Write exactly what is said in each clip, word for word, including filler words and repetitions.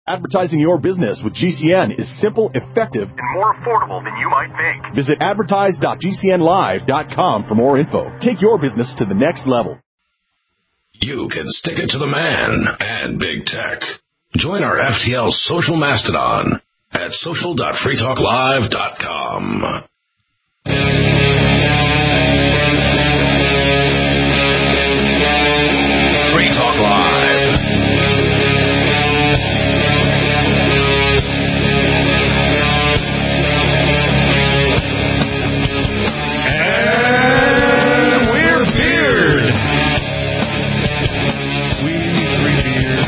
Advertising your business with G C N is simple, effective, and more affordable than you might think. Visit advertise dot g c n live dot com for more info. Take your business to the next level. You can stick it to the man and big tech. Join our F T L social mastodon at social dot free talk live dot com. Free Talk Live. And we're beard. We three beard.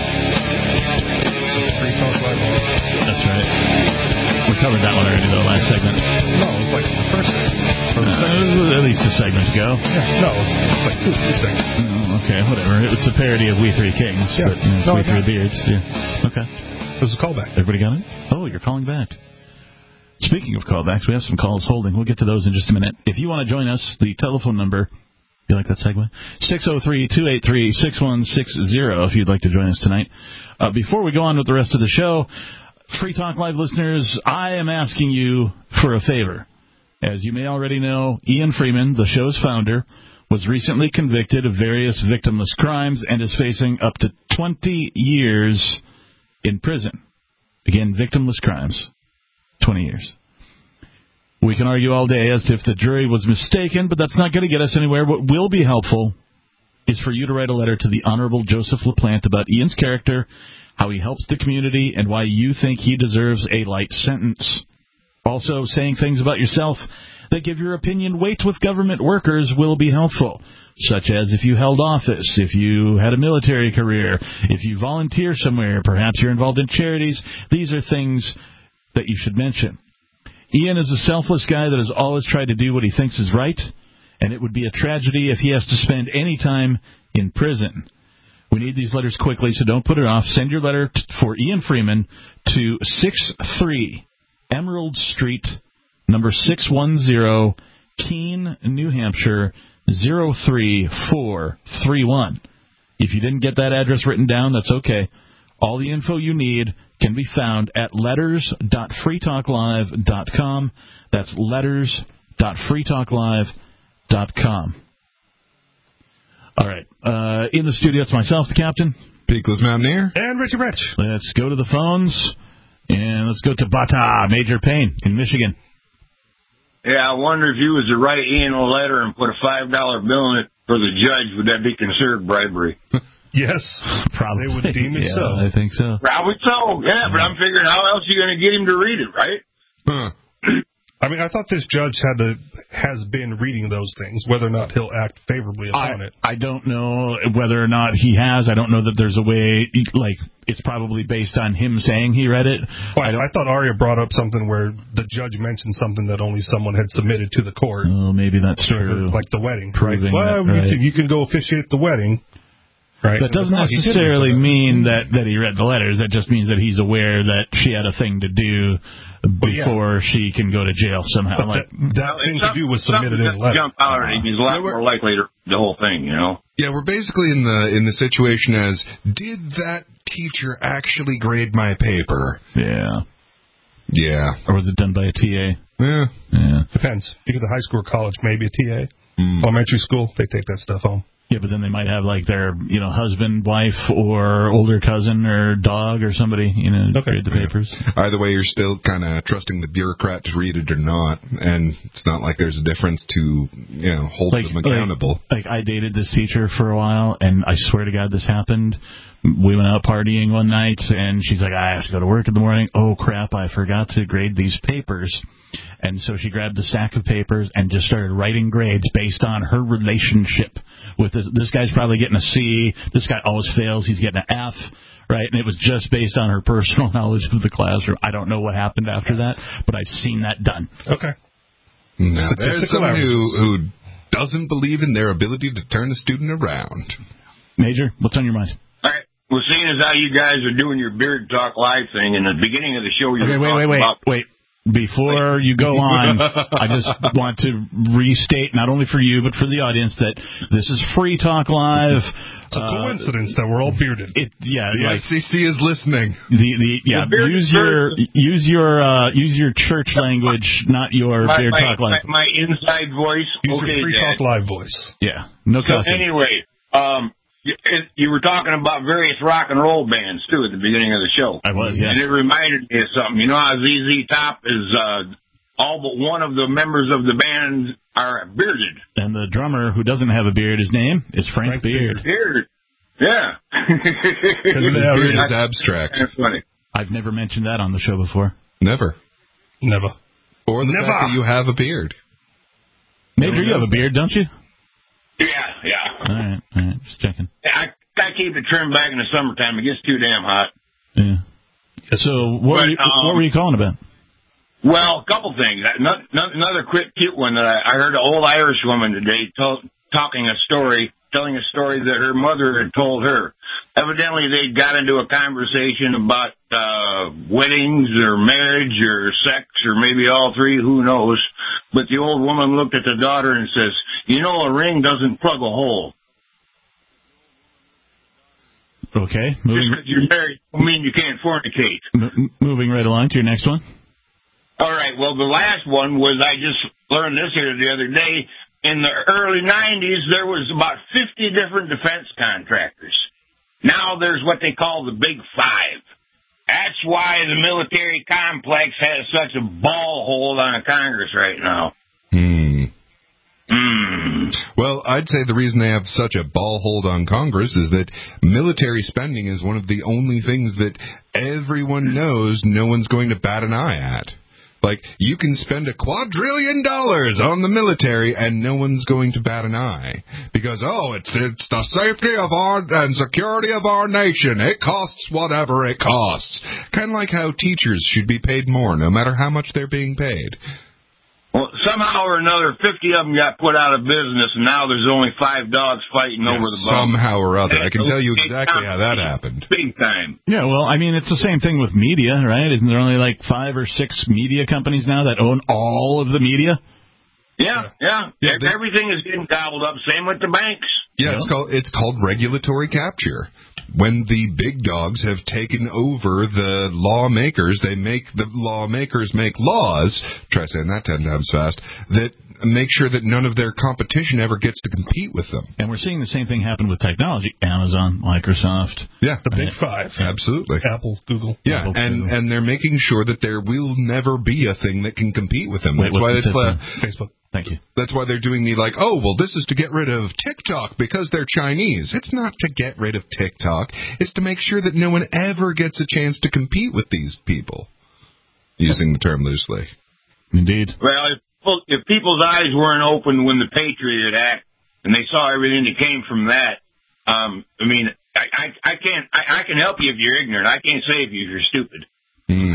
Free Talk Live. That's right. We covered that one already, though, last segment. No, it was like the first or the second. It was at least a segment ago. Yeah, no, it's, it's like two, two segments. Oh, okay, whatever. It's a parody of We Three Kings, yeah. but you know, it's no, We Three Beards. Yeah. Okay. It was a callback. Everybody got it? Oh, you're calling back. Speaking of callbacks, we have some calls holding. We'll get to those in just a minute. If you want to join us, the telephone number, you like that segue? six oh three, two eight three, six one six zero if you'd like to join us tonight. Uh, before we go on with the rest of the show, Free Talk Live listeners, I am asking you for a favor. As you may already know, Ian Freeman, the show's founder, was recently convicted of various victimless crimes and is facing up to twenty years in prison. Again, victimless crimes, twenty years. We can argue all day as to if the jury was mistaken, but that's not going to get us anywhere. What will be helpful is for you to write a letter to the Honorable Joseph LaPlante about Ian's character, how he helps the community, and why you think he deserves a light sentence. Also, saying things about yourself that give your opinion weight with government workers will be helpful, such as if you held office, if you had a military career, if you volunteer somewhere, perhaps you're involved in charities. These are things that you should mention. Ian is a selfless guy that has always tried to do what he thinks is right, and it would be a tragedy if he has to spend any time in prison. We need these letters quickly, so don't put it off. Send your letter t- for Ian Freeman to six three Emerald Street, number six one zero, Keene, New Hampshire, zero three four three one. If you didn't get that address written down, that's okay. All the info you need can be found at letters dot free talk live dot com. That's letters dot free talk live dot com. All right. Uh, in the studio, it's myself, the captain. Peakless Mountaineer. And Richie Rich. Let's go to the phones, and let's go to Bata, Major Payne in Michigan. Yeah, I wonder if you was to write Ian a letter and put a five dollar bill in it for the judge, would that be considered bribery? Yes. Probably. They would deem it yeah, so. I think so. Probably so, yeah, but I'm figuring how else are you going to get him to read it, right? Huh. I mean, I thought this judge had to, has been reading those things, whether or not he'll act favorably upon I, it. I don't know whether or not he has. I don't know that there's a way, like, it's probably based on him saying he read it. Well, I, I thought Arya brought up something where the judge mentioned something that only someone had submitted to the court. Oh, maybe that's true. Like the wedding, Proving right? Well, that, right. You, can, you can go officiate the wedding. Right. That doesn't necessarily mean that, that he read the letters. That just means that he's aware that she had a thing to do before well, yeah. she can go to jail somehow. Like, that that well, thing to do was submitted in a letter. Jump out at him. He's a lot more likely to the whole thing, you know. Yeah, we're basically in the in the situation as, did that teacher actually grade my paper? Yeah. Yeah. Or was it done by a T A? Yeah. Yeah. Depends. If you go to high school or college, maybe a T A. Mm. Elementary school, they take that stuff home. Yeah, but then they might have, like, their, you know, husband, wife, or older cousin, or dog, or somebody, you know, okay. read the papers. Either way, you're still kind of trusting the bureaucrat to read it or not, and it's not like there's a difference to, you know, hold like, them accountable. Like, like, I dated this teacher for a while, and I swear to God this happened. We went out partying one night, and she's like, I have to go to work in the morning. Oh, crap, I forgot to grade these papers. And so she grabbed the stack of papers and just started writing grades based on her relationship with this. This guy's probably getting a C. This guy always fails. He's getting an F, right? And it was just based on her personal knowledge of the classroom. I don't know what happened after that, but I've seen that done. Okay. Now, there's someone who, who doesn't believe in their ability to turn a student around. Major, what's on your mind? All right. Well, seeing as how you guys are doing your Beard Talk Live thing, in the beginning of the show, you okay, were wait, talking wait, wait, about... wait. before you go on, I just want to restate, not only for you, but for the audience, that this is Free Talk Live. It's a uh, coincidence that we're all bearded. It, yeah, the like, F C C is listening. The the yeah, the use your use your uh, use your church language, not your my, Beard my, Talk Live. My, my inside voice. Use okay, your Free Dad. Talk Live voice. Yeah, no So cussing. anyway, um, you, it, you were talking about various rock and roll bands too at the beginning of the show. I was, yeah. And it reminded me of something. You know how Z Z Top is uh, all but one of the members of the band are bearded. And the drummer who doesn't have a beard, his name is Frank, Frank Beard. Beard. Yeah. Because his beard is abstract. That's funny. I've never mentioned that on the show before. Never. Never. Or the Never. fact that you have a beard. Major, you have a beard, don't you? Yeah, yeah. All right, all right, just checking. I, I keep it trimmed back in the summertime. It gets too damn hot. Yeah. So what, But, were, you, um, what were you calling about? Well, a couple things. Another, another quick, cute one that I, I heard an old Irish woman today tell, talking a story, telling a story that her mother had told her. Evidently, they got into a conversation about uh weddings or marriage or sex or maybe all three, who knows. But the old woman looked at the daughter and says, you know, a ring doesn't plug a hole. Okay. Just Moving, because you're married doesn't mean you can't fornicate. m- moving right along to your next one. All right, well, the last one was, I just learned this here the other day. In the early nineties, there was about fifty different defense contractors. Now there's what they call the Big Five. That's why the military complex has such a ball hold on Congress right now. Hmm. Mm. Well, I'd say the reason they have such a ball hold on Congress is that military spending is one of the only things that everyone knows no one's going to bat an eye at. Like, you can spend a quadrillion dollars on the military and no one's going to bat an eye. Because, oh, it's it's the safety of our and security of our nation. It costs whatever it costs. Kind of like how teachers should be paid more, no matter how much they're being paid. Well, somehow or another, fifty of them got put out of business, and now there's only five dogs fighting Yeah, over the bum. somehow or other. I can tell you exactly how that happened. Big time. Yeah, well, I mean, it's the same thing with media, right? Isn't there only like five or six media companies now that own all of the media? Yeah, yeah. Yeah, they- Everything is getting gobbled up. Same with the banks. Yeah, Yeah. it's called it's called regulatory capture. When the big dogs have taken over the lawmakers, they make the lawmakers make laws, try saying that ten times fast, that make sure that none of their competition ever gets to compete with them. And we're seeing the same thing happen with technology. Amazon, Microsoft. Yeah, The Big Five. absolutely. Apple, Google. Yeah, Apple, and, Google. and they're making sure that there will never be a thing that can compete with them. Wait, That's what's why the it's fifth uh, one? Facebook. Thank you. That's why they're doing the like, oh, well, this is to get rid of TikTok because they're Chinese. It's not to get rid of TikTok. It's to make sure that no one ever gets a chance to compete with these people, using the term loosely. Indeed. Well, if, if people's eyes weren't open when the Patriot Act and they saw everything that came from that, um, I mean, I, I, I can't. I, I can help you if you're ignorant. I can't save you if you're stupid. Mm.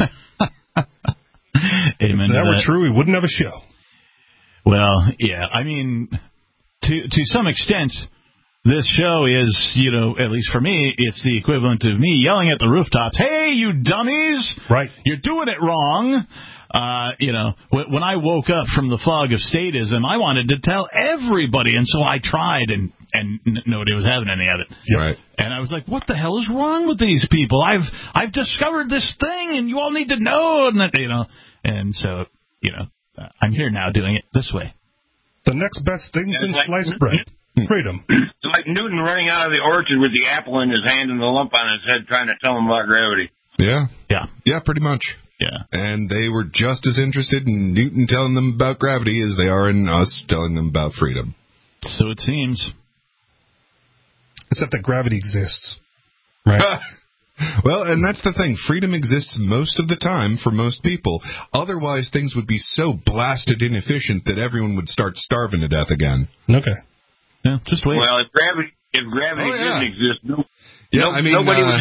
Amen. If that to were that. true, we wouldn't have a show. Well, yeah, I mean, to to some extent, this show is, you know, at least for me, it's the equivalent of me yelling at the rooftops, hey, you dummies! Right. You're doing it wrong. Uh, you know, when I woke up from the fog of statism, I wanted to tell everybody, and so I tried, and, and nobody was having any of it. Yep. Right. And I was like, what the hell is wrong with these people? I've I've discovered this thing, and you all need to know, and that, you know, and so, you know, I'm here now doing it this way. The next best thing Yeah, since like- sliced bread. Freedom. It's like Newton running out of the orchard with the apple in his hand and the lump on his head trying to tell him about gravity. Yeah. Yeah. Yeah, pretty much. Yeah. And they were just as interested in Newton telling them about gravity as they are in us telling them about freedom. So it seems. Except that gravity exists. Right? Well, and that's the thing. Freedom exists most of the time for most people. Otherwise, things would be so blasted inefficient that everyone would start starving to death again. Okay. Yeah, just wait. Well, if gravity if gravity Oh, yeah. didn't exist, no, Yeah, no, I mean, nobody uh, would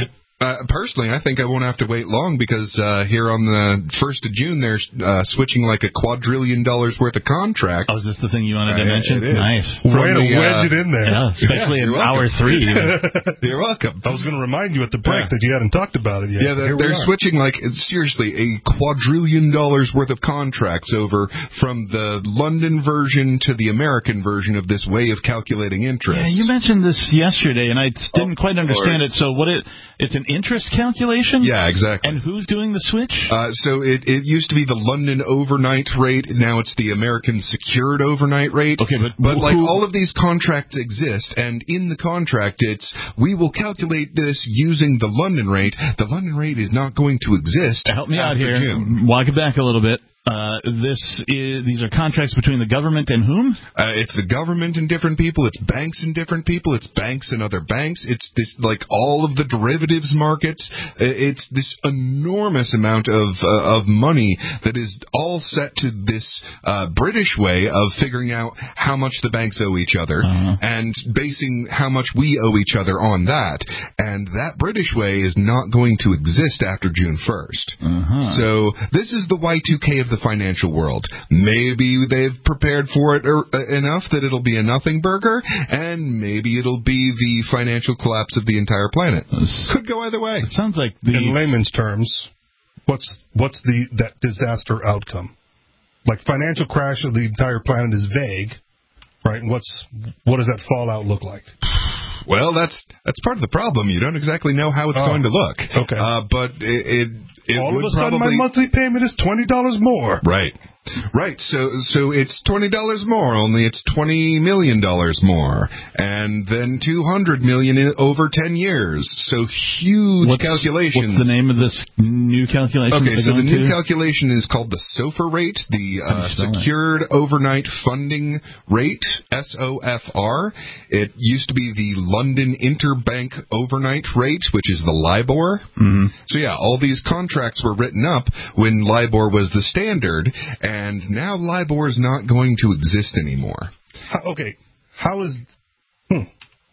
Uh, personally, I think I won't have to wait long because uh, here on the first of June, they're uh, switching like a quadrillion dollars worth of contracts. Oh, is this the thing you wanted to Uh, mention? it is. Nice. Way to the, wedge uh, it in there. Yeah, especially Yeah, in you're hour welcome. three. You're welcome. I was going to remind you at the break Yeah. that you hadn't talked about it yet. Yeah, they're, Here we they're are. switching like seriously a quadrillion dollars worth of contracts over from the London version to the American version of this way of calculating interest. Yeah, you mentioned this yesterday, and I didn't Oh, quite understand Lord. it. So what it? It's an interest calculation? Yeah, exactly. And who's doing the switch? Uh, so it, it used to be the London overnight rate. Now it's the American secured overnight rate. Okay, but but like who- all of these contracts exist, and in the contract, it's we will calculate this using the London rate. The London rate is not going to exist. Help me out after here. June. Walk it back a little bit. Uh, this is these are contracts between the government and whom? Uh, it's the government and different people. It's banks and different people. It's banks and other banks. It's this like all of the derivatives markets. Uh, It's this enormous amount of uh, of money that is all set to this uh, British way of figuring out how much the banks owe each other Uh-huh. and basing how much we owe each other on that. And that British way is not going to exist after June first. Uh-huh. So this is the Y two K of the financial world. Maybe they've prepared for it er, uh, enough that it'll be a nothing burger, and maybe it'll be the financial collapse of the entire planet. Could go either way. It sounds like the In layman's terms, what's what's the that disaster outcome? Like financial crash of the entire planet is vague, right? And what's what does that fallout look like? Well, that's that's part of the problem. You don't exactly know how it's Oh, going to look. okay. Uh, but it it, it All would of a sudden, probably my monthly payment is twenty dollars more. right. Right, so so it's twenty dollars more, only it's twenty million dollars more, and then two hundred million dollars in, over ten years. So huge what's, calculations. What's the name of this new calculation? Okay, that so they're the going new to? calculation is called the SOFR rate, the How do uh, you spell that? Secured Overnight Funding Rate, S O F R. It used to be the London Interbank Overnight Rate, which is the LIBOR. Mm-hmm. So yeah, all these contracts were written up when LIBOR was the standard, and now LIBOR is not going to exist anymore. How, okay, how is hmm,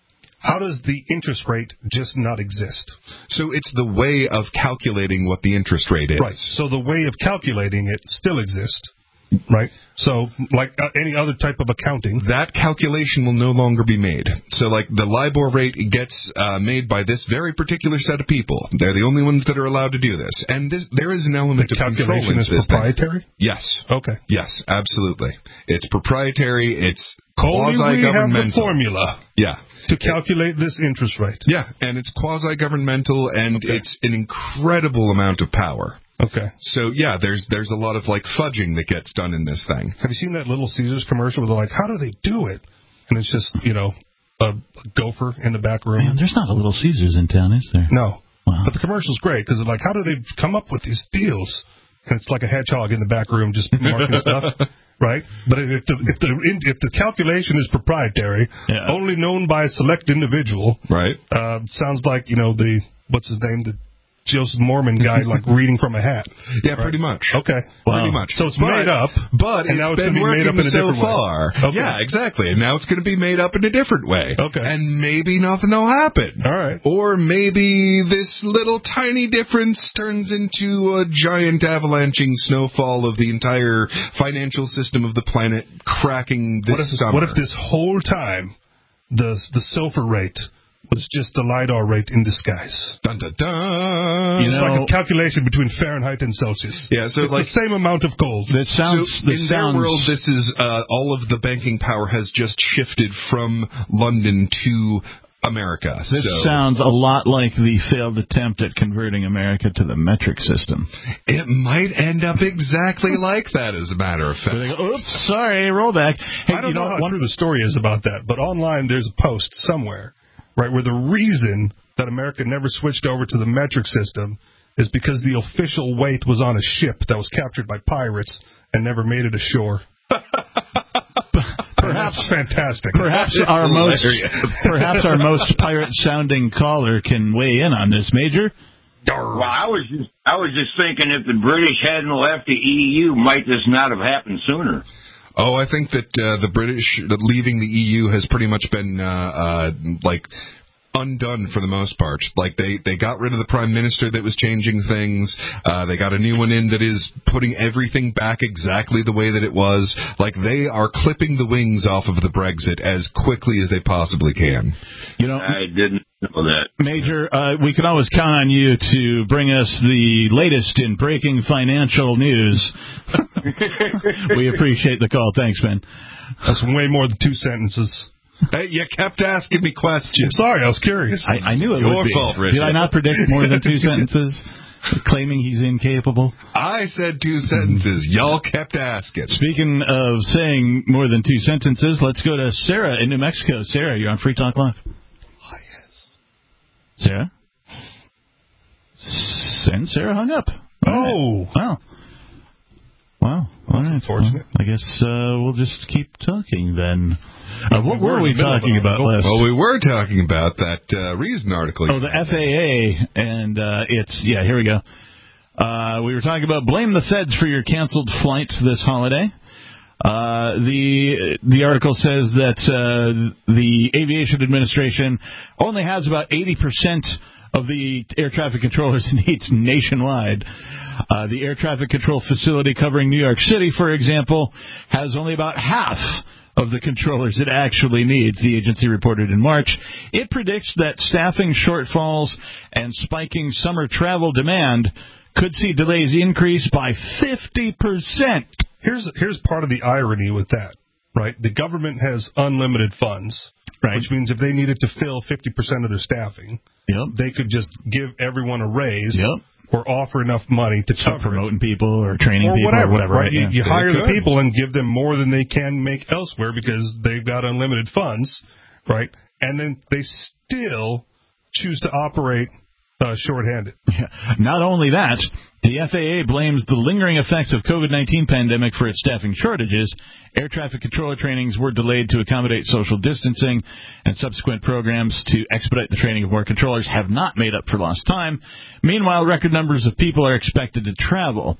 how does the interest rate just not exist? So it's the way of calculating what the interest rate is. Right. So the way of calculating it still exists, right? So like uh, any other type of accounting. That calculation will no longer be made. So, like, the LIBOR rate gets uh, made by this very particular set of people. They're the only ones that are allowed to do this. And this, there is an element The of calculation control is into this thing. proprietary? Yes. Okay. Yes, absolutely. It's proprietary. It's Only we have the quasi-governmental. formula Yeah. to calculate this interest rate. Yeah, and it's quasi-governmental, and Okay. it's an incredible amount of power. Okay. So, yeah, there's there's a lot of, like, fudging that gets done in this thing. Have you seen that Little Caesars commercial where they're like, how do they do it? And it's just, you know, a gopher in the back room. Man, there's not a Little Caesars in town, is there? No. Wow. But the commercial's great because they're like, how do they come up with these deals? And it's like a hedgehog in the back room just marking stuff, right? But if the if the if the calculation is proprietary, Yeah. only known by a select individual, Right. uh, sounds like, you know, the what's his name, the Joseph Mormon guy, like reading from a hat. Yeah, Right. pretty much. Okay. Pretty Wow. much. So it's But- made up, but and it's now it's been gonna be made working up in a so different way. far. Okay. Yeah, exactly. And now it's going to be made up in a different way. Okay. And maybe nothing will happen. All right. Or maybe this little tiny difference turns into a giant avalanching snowfall of the entire financial system of the planet cracking this What if, summer. what if this whole time the the SOFR rate was just the LIDAR rate in disguise? Dun, dun, dun. You It's know- like a calculation between Fahrenheit and Celsius. Yeah, so it's like- the same amount of gold. This sounds. so this in sounds. their world, this is uh, all of the banking power has just shifted from London to America. This so sounds a lot like the failed attempt at converting America to the metric system. it might end up exactly like that, as a matter of Where they fact. go, oops, sorry, rollback. Hey, I don't you know, know, how one, true the story is about that, but online there's a post somewhere, right, where the reason that America never switched over to the metric system is because the official weight was on a ship that was captured by pirates and never made it ashore. perhaps That's fantastic. perhaps It's our most hilarious. perhaps our most pirate sounding caller can weigh in on this, Major. Well, I was just I was just thinking if the British hadn't left the E U, might this not have happened sooner? Oh, I think that uh, the British that leaving the E U has pretty much been uh, uh, like undone for the most part. Like, they, they got rid of the prime minister that was changing things. Uh, they got a new one in that is putting everything back exactly the way that it was. Like, they are clipping the wings off of the Brexit as quickly as they possibly can. You know, I didn't know that. Major, uh, we can always count on you to bring us the latest in breaking financial news. We appreciate the call. Thanks, man. That's way more than two sentences. Hey, you kept asking me questions. Sorry, I was curious. I, I knew it Your would be. fault, Richard. Did I not predict more than two sentences? Claiming he's incapable? I said two sentences. Y'all kept asking. Speaking of saying more than two sentences, let's go to Sarah in New Mexico. Sarah, you're on Free Talk Live. Oh, yes. Sarah? And Sarah hung up. Oh. Right. Wow. Wow. All right. Unfortunate. Well, I guess uh, we'll just keep talking then. Uh, what we were we talking about last? Well, we were talking about that uh, Reason article. Oh, the F A A, and uh, it's, yeah, here we go. Uh, we were talking about blame the feds for your canceled flight this holiday. Uh, the the article says that uh, the Aviation Administration only has about eighty percent of the air traffic controllers it needs nationwide. Uh, the air traffic control facility covering New York City, for example, has only about half of the controllers it actually needs, the agency reported in March. It predicts that staffing shortfalls and spiking summer travel demand could see delays increase by fifty percent. Here's here's part of the irony with that, right? The government has unlimited funds, right, which means if they needed to fill fifty percent of their staffing, yep, they could just give everyone a raise, yep, or offer enough money to Start cover promoting people or training or people whatever, or whatever. Right? right? You, Yeah. you hire They the could. people and give them more than they can make elsewhere because they've got unlimited funds, right? And then they still choose to operate uh, shorthanded. Yeah. Not only that, the F A A blames the lingering effects of COVID nineteen pandemic for its staffing shortages. Air traffic controller trainings were delayed to accommodate social distancing, and subsequent programs to expedite the training of more controllers have not made up for lost time. Meanwhile, record numbers of people are expected to travel.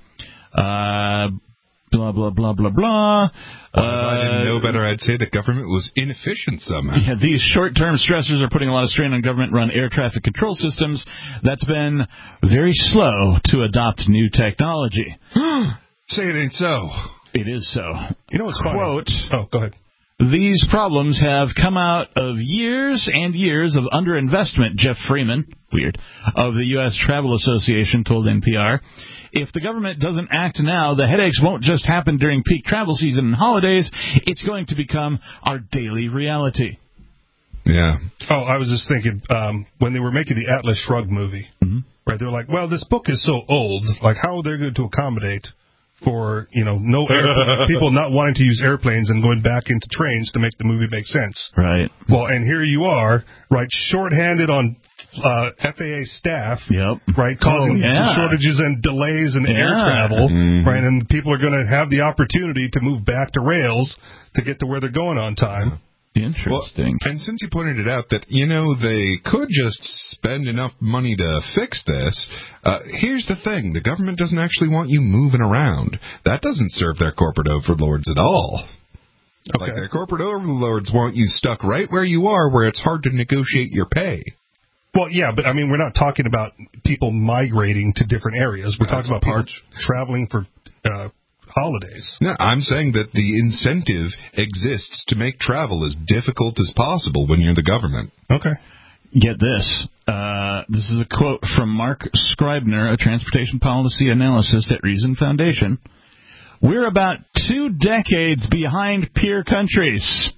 Uh, blah, blah, blah, blah, blah. Well, if I didn't know Uh, better, I'd say the government was inefficient somehow. Yeah, these short-term stressors are putting a lot of strain on government-run air traffic control systems that's been very slow to adopt new technology. Say it ain't so. It is so. You know what's Quote, funny? Oh, go ahead. these problems have come out of years and years of underinvestment, Jeff Freeman, weird, of the U S Travel Association told N P R. If the government doesn't act now, the headaches won't just happen during peak travel season and holidays. It's going to become our daily reality. Yeah. Oh, I was just thinking, um, when they were making the Atlas Shrugged movie, Mm-hmm. right, they were like, well, this book is so old, like, how are they going to accommodate for, you know, no air, people not wanting to use airplanes and going back into trains to make the movie make sense? Right. Well, and here you are, right, shorthanded on uh, F A A staff, Yep. right, causing Oh, yeah. shortages and delays in air Yeah. travel, Mhm. right, and people are going to have the opportunity to move back to rails to get to where they're going on time. Interesting. Well, and since you pointed it out that, you know, they could just spend enough money to fix this, uh, here's the thing. The government doesn't actually want you moving around. That doesn't serve their corporate overlords at all. Okay. Like, their corporate overlords want you stuck right where you are, where it's hard to negotiate your pay. Well, yeah, but I mean, we're not talking about people migrating to different areas. We're That's talking about people part- traveling for uh, holidays. No, I'm saying that the incentive exists to make travel as difficult as possible when you're the government. Okay. Get this. Uh, this is a quote from Mark Scribner, a transportation policy analyst at Reason Foundation. We're about two decades behind peer countries,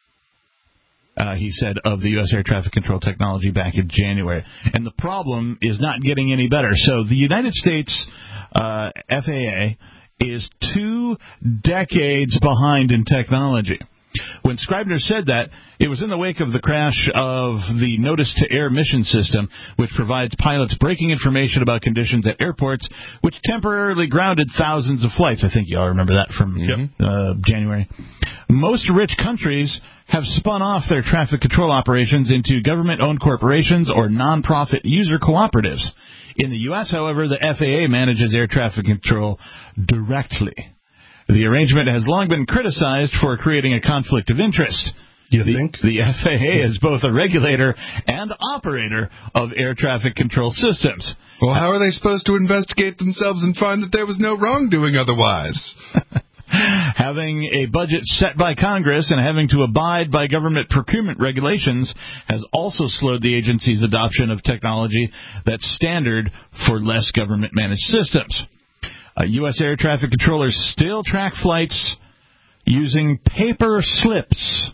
uh, he said, of the U S air traffic control technology back in January. And the problem is not getting any better. So the United States uh, F A A is two decades behind in technology. When Scribner said that, it was in the wake of the crash of the Notice-to-Air mission system, which provides pilots breaking information about conditions at airports, which temporarily grounded thousands of flights. I think you all remember that from Mm-hmm. uh, January. Most rich countries have spun off their traffic control operations into government-owned corporations or non-profit user cooperatives. In the U S, however, the F A A manages air traffic control directly. The arrangement has long been criticized for creating a conflict of interest. You the, think? The F A A is both a regulator and operator of air traffic control systems. Well, how are they supposed to investigate themselves and find that there was no wrongdoing otherwise? Having a budget set by Congress and having to abide by government procurement regulations has also slowed the agency's adoption of technology that's standard for less government-managed systems. Uh, U S air traffic controllers still track flights using paper slips.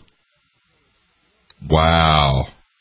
Wow.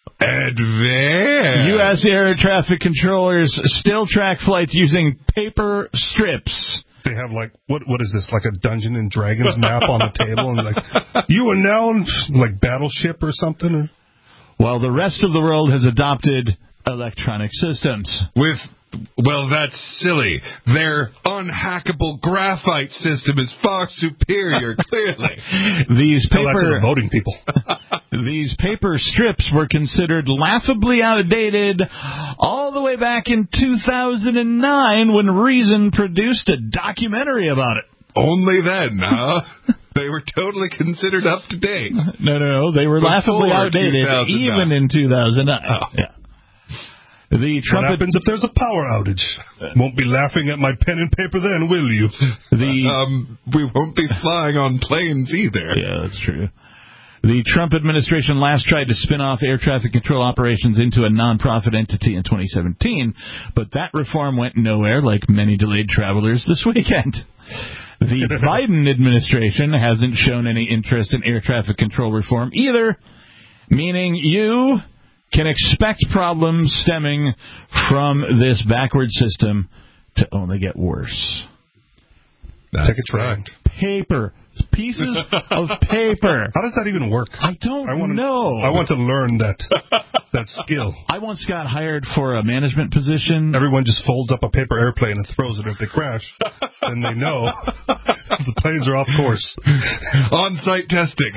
Advanced. U S air traffic controllers still track flights using paper strips. They have, like, what? what is this, like a Dungeons and Dragons map on the table? And, like, you are now in, like, Battleship or something? While the rest of the world has adopted electronic systems. With, well, that's silly. Their unhackable graphite system is far superior, clearly. These Tell that to paper the voting people. These paper strips were considered laughably outdated all the way back in two thousand nine when Reason produced a documentary about it. Only then, huh? They were totally considered up to date. No, no, no. They were Before laughably outdated even in two thousand nine. Oh. Yeah. The trumpet... What happens if there's a power outage? Won't be laughing at my pen and paper then, will you? The um, we won't be flying on planes either. Yeah, that's true. The Trump administration last tried to spin off air traffic control operations into a nonprofit entity in twenty seventeen, but that reform went nowhere, like many delayed travelers this weekend. The Biden administration hasn't shown any interest in air traffic control reform either, meaning you can expect problems stemming from this backward system to only get worse. That's Take a try. Paper. Pieces of paper. How does that even work? I don't I wanna, know. I want to learn that that skill. I once got hired for a management position. Everyone just folds up a paper airplane and throws it. If they crash, then they know the planes are off course. On-site testing.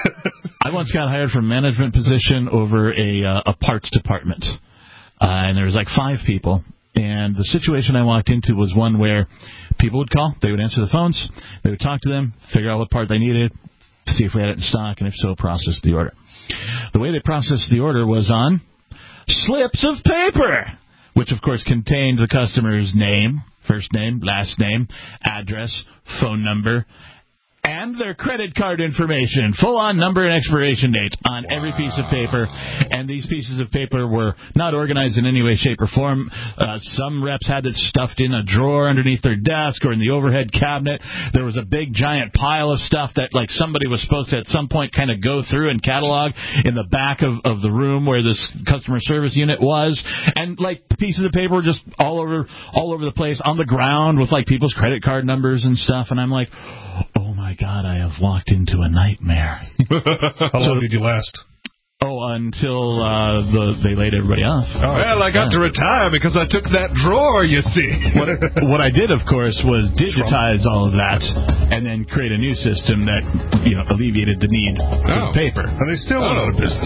I once got hired for a management position over a, uh, a parts department. Uh, and there was like five people. And the situation I walked into was one where people would call, they would answer the phones, they would talk to them, figure out what part they needed, see if we had it in stock, and if so, process the order. The way they processed the order was on slips of paper, which, of course, contained the customer's name, first name, last name, address, phone number, and their credit card information, full-on number and expiration date on wow. every piece of paper. And these pieces of paper were not organized in any way, shape, or form. Uh, some reps had it stuffed in a drawer underneath their desk or in the overhead cabinet. There was a big, giant pile of stuff that, like, somebody was supposed to at some point kind of go through and catalog in the back of, of the room where this customer service unit was. And, like, pieces of paper were just all over, all over the place on the ground with, like, people's credit card numbers and stuff. And I'm like, oh, my God, I have walked into a nightmare. How long so, did you last? Oh, until uh, the, they laid everybody off. Oh, well, I got yeah. to retire because I took that drawer, you see. What, what I did, of course, was digitize all of that and then create a new system that, you know, alleviated the need oh. for paper. And they still went oh. out of business.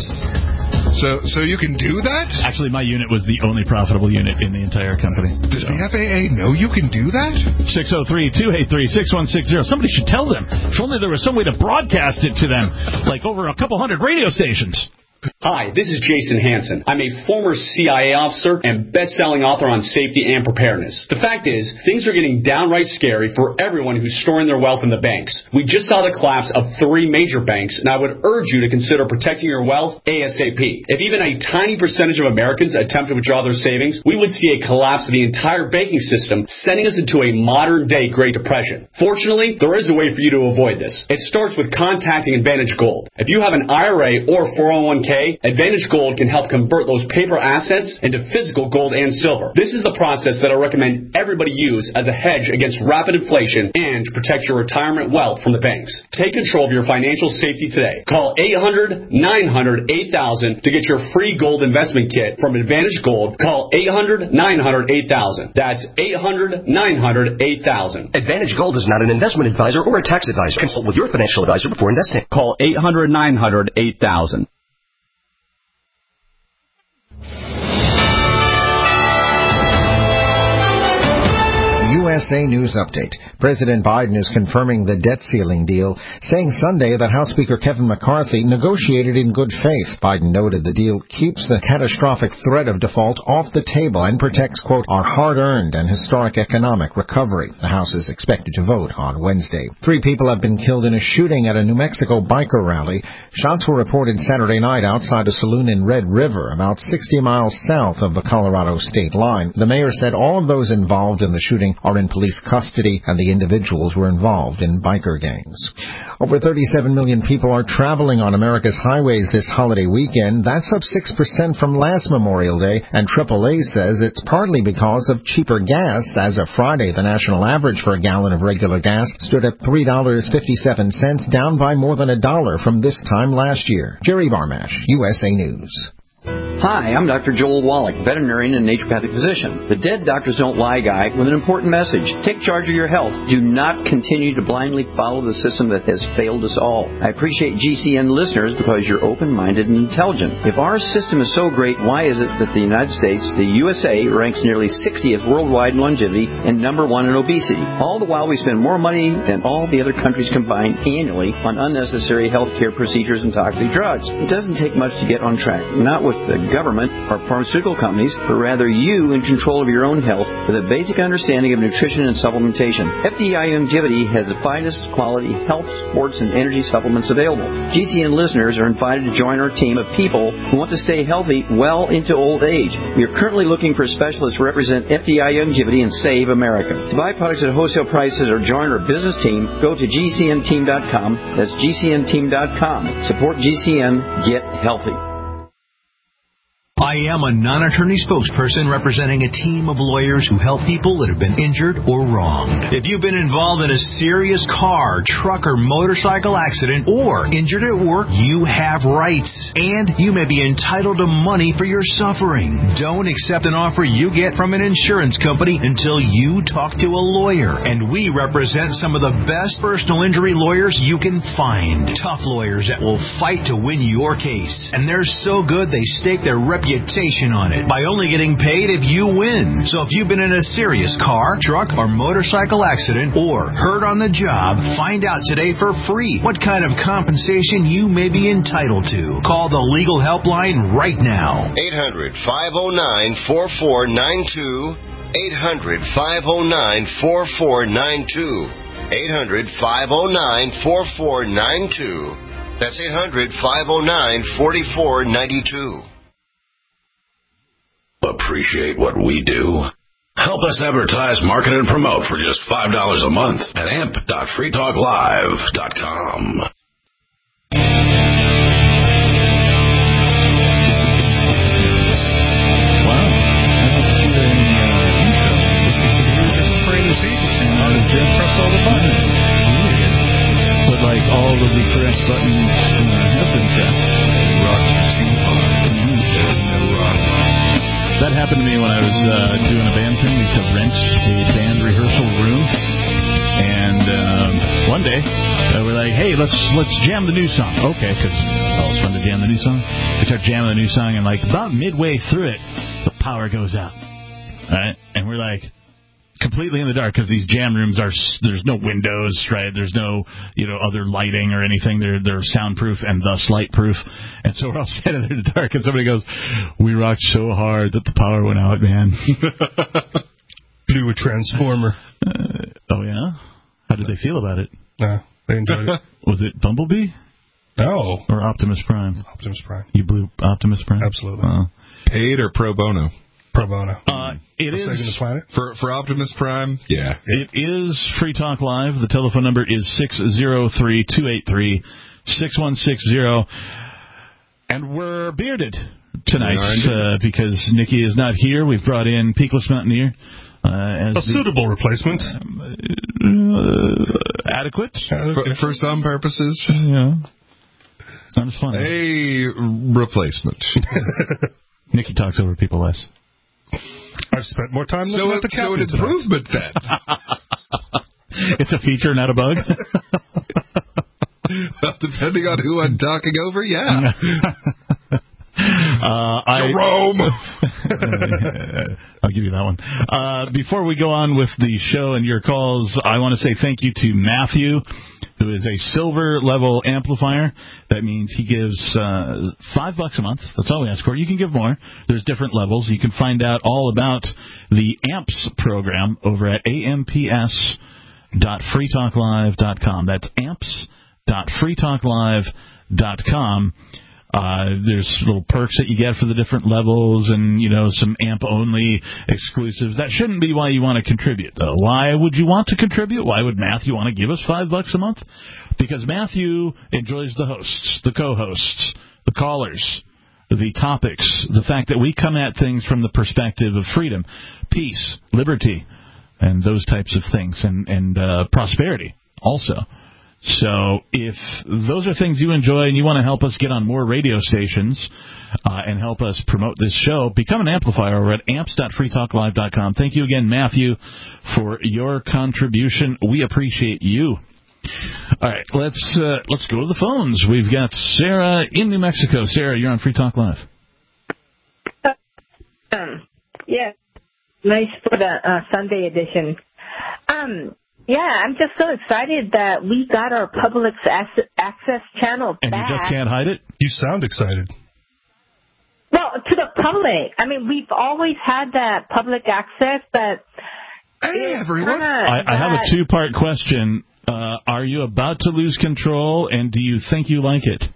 So so you can do that? Actually, my unit was the only profitable unit in the entire company. Does so. the F A A know you can do that? six oh three, two eight three, six one six zero. Somebody should tell them. If only there was some way to broadcast it to them, like over a couple hundred radio stations. Hi, this is Jason Hansen. I'm a former C I A officer and best-selling author on safety and preparedness. The fact is, things are getting downright scary for everyone who's storing their wealth in the banks. We just saw the collapse of three major banks, and I would urge you to consider protecting your wealth ASAP. If even a tiny percentage of Americans attempt to withdraw their savings, we would see a collapse of the entire banking system, sending us into a modern-day Great Depression. Fortunately, there is a way for you to avoid this. It starts with contacting Advantage Gold. If you have an I R A or four oh one k, Advantage Gold can help convert those paper assets into physical gold and silver. This is the process that I recommend everybody use as a hedge against rapid inflation and to protect your retirement wealth from the banks. Take control of your financial safety today. Call eight hundred, nine hundred, eight thousand to get your free gold investment kit from Advantage Gold. Call eight hundred, nine hundred, eight thousand. That's eight hundred, nine hundred, eight thousand. Advantage Gold is not an investment advisor or a tax advisor. Consult with your financial advisor before investing. Call eight hundred, nine hundred, eight thousand. U S S A News Update. President Biden is confirming the debt ceiling deal, saying Sunday that House Speaker Kevin McCarthy negotiated in good faith. Biden noted the deal keeps the catastrophic threat of default off the table and protects, quote, our hard-earned and historic economic recovery. The House is expected to vote on Wednesday. Three people have been killed in a shooting at a New Mexico biker rally. Shots were reported Saturday night outside a saloon in Red River, about sixty miles south of the Colorado state line. The mayor said all of those involved in the shooting are in police custody, and the individuals were involved in biker gangs. Over thirty-seven million people are traveling on America's highways this holiday weekend. That's up six percent from last Memorial Day, and triple A says it's partly because of cheaper gas. As of Friday, the national average for a gallon of regular gas stood at three dollars and fifty-seven cents, down by more than a dollar from this time last year. Jerry Barmash, U S A News. Hi, I'm Doctor Joel Wallach, veterinarian and naturopathic physician. The Dead Doctors Don't Lie guy with an important message. Take charge of your health. Do not continue to blindly follow the system that has failed us all. I appreciate G C N listeners because you're open-minded and intelligent. If our system is so great, why is it that the United States, the U S A, ranks nearly sixtieth worldwide in longevity and number one in obesity? All the while we spend more money than all the other countries combined annually on unnecessary health care procedures and toxic drugs. It doesn't take much to get on track. Not with the government or pharmaceutical companies, but rather you in control of your own health with a basic understanding of nutrition and supplementation. F D I Longevity has the finest quality health, sports, and energy supplements available. G C N listeners are invited to join our team of people who want to stay healthy well into old age. We are currently looking for specialists to represent F D I Longevity and Save America. To buy products at wholesale prices or join our business team, go to G C N team dot com. That's G C N team dot com. Support G C N. Get healthy. I am a non-attorney spokesperson representing a team of lawyers who help people that have been injured or wronged. If you've been involved in a serious car, truck, or motorcycle accident or injured at work, you have rights, and you may be entitled to money for your suffering. Don't accept an offer you get from an insurance company until you talk to a lawyer, and we represent some of the best personal injury lawyers you can find. Tough lawyers that will fight to win your case, and they're so good they stake their reputation on it by only getting paid if you win. So if you've been in a serious car, truck, or motorcycle accident or hurt on the job, find out today for free what kind of compensation you may be entitled to. Call the legal helpline right now. eight hundred, five oh nine, four four nine two. eight hundred, five oh nine, four four nine two. eight hundred, five oh nine, four four nine two. That's eight hundred, five oh nine, four four nine two. Appreciate what we do? Help us advertise, market, and promote for just five dollars a month at amp dot free talk live dot com. Wow. You're just training people. I was just press all the buttons. But like all of the correct buttons have been pressed. Rock too hard. No rock. That happened to me when I was uh, doing a band thing. We used to rent a band rehearsal room, and um, one day uh, we're like, "Hey, let's let's jam the new song." Okay, because it's always fun to jam the new song. We start jamming the new song, and like about midway through it, the power goes out. All right, and we're like completely in the dark because these jam rooms are there's no windows, right? There's no you know other lighting or anything. They're they're soundproof and thus lightproof. And so we're all standing there in the dark, and somebody goes, "We rocked so hard that the power went out, man." Blew a transformer. Uh, oh yeah, how did they feel about it? No, they enjoyed it. Was it Bumblebee? No, or Optimus Prime? Optimus Prime. You blew Optimus Prime? Absolutely. Uh, Paid or pro bono? Pro bono. Uh, it for is saving the planet. For for Optimus Prime, yeah. It is Free Talk Live. The telephone number is six oh three, two eight three, six one six zero. And we're bearded tonight uh, because Nikki is not here. We've brought in Peakless Mountaineer. Uh, as a the, suitable replacement. Uh, adequate. For, for some purposes. Yeah. Sounds fun. A replacement. Nikki talks over people less. I've spent more time so looking at the So an improvement then. It's a feature, not a bug. Well, depending on who I'm talking over, yeah. uh, Jerome! I, give you that one. Uh, before we go on with the show and your calls, I want to say thank you to Matthew, who is a silver level amplifier. That means he gives uh, five bucks a month. That's all we ask for. You can give more. There's different levels. You can find out all about the A M P S program over at A M P S dot free talk live dot com. That's A M P S dot free talk live dot com. Uh, there's little perks that you get for the different levels and, you know, some A M P-only exclusives. That shouldn't be why you want to contribute, though. Why would you want to contribute? Why would Matthew want to give us five bucks a month? Because Matthew enjoys the hosts, the co-hosts, the callers, the topics, the fact that we come at things from the perspective of freedom, peace, liberty, and those types of things, and, and uh, prosperity also. So if those are things you enjoy and you want to help us get on more radio stations uh, and help us promote this show, become an amplifier over at A M P S dot free talk live dot com. Thank you again, Matthew, for your contribution. We appreciate you. All right, let's uh, let's go to the phones. We've got Sarah in New Mexico. Sarah, you're on Free Talk Live. Um, yeah, nice for the uh, Sunday edition. Um. Yeah, I'm just so excited that we got our public access channel and back. And you just can't hide it? You sound excited. Well, to the public. I mean, we've always had that public access, but... Hey, everyone. I, I have a two-part question. Uh, are you about to lose control, and do you think you like it?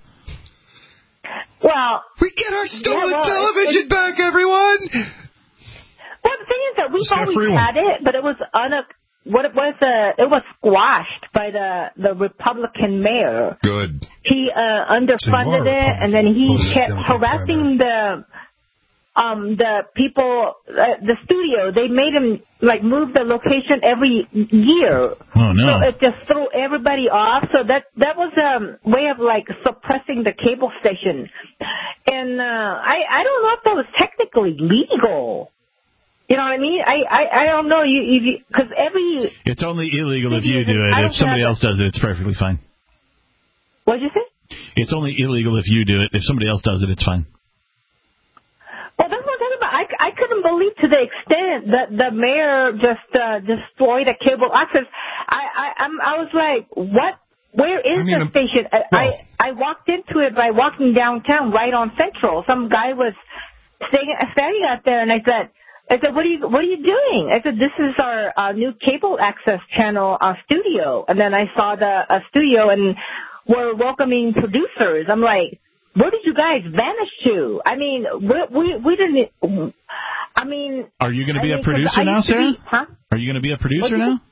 Well... We get our stolen yeah, well, television it's, back, everyone! Well, the thing is that we've always had it, but it was un. What it was, uh, it was squashed by the the Republican mayor. Good. He uh, underfunded it, and then he kept harassing the um the people, uh, the studio. They made him like move the location every year. Oh no! So it just threw everybody off. So that that was a way of like suppressing the cable station, and uh, I I don't know if that was technically legal. You know what I mean? I, I, I don't know. You because every it's only illegal if you do it. If somebody else does it, it's perfectly fine. What did you say? It's only illegal if you do it. If somebody else does it, it's fine. Well, that's what I'm talking about. I, I couldn't believe to the extent that the mayor just uh, destroyed a cable access. I I I'm, I was like, what? Where is I mean, the station? I, well, I I walked into it by walking downtown, right on Central. Some guy was staying, standing out there, and I said. I said, what are you, what are you doing? I said, this is our uh, new cable access channel uh, studio. And then I saw the uh, studio and we're welcoming producers. I'm like, where did you guys vanish to? I mean, we, we, we didn't, I mean. Are you going to be I a mean, producer now, Sarah? Be, huh? Are you going to be a producer now?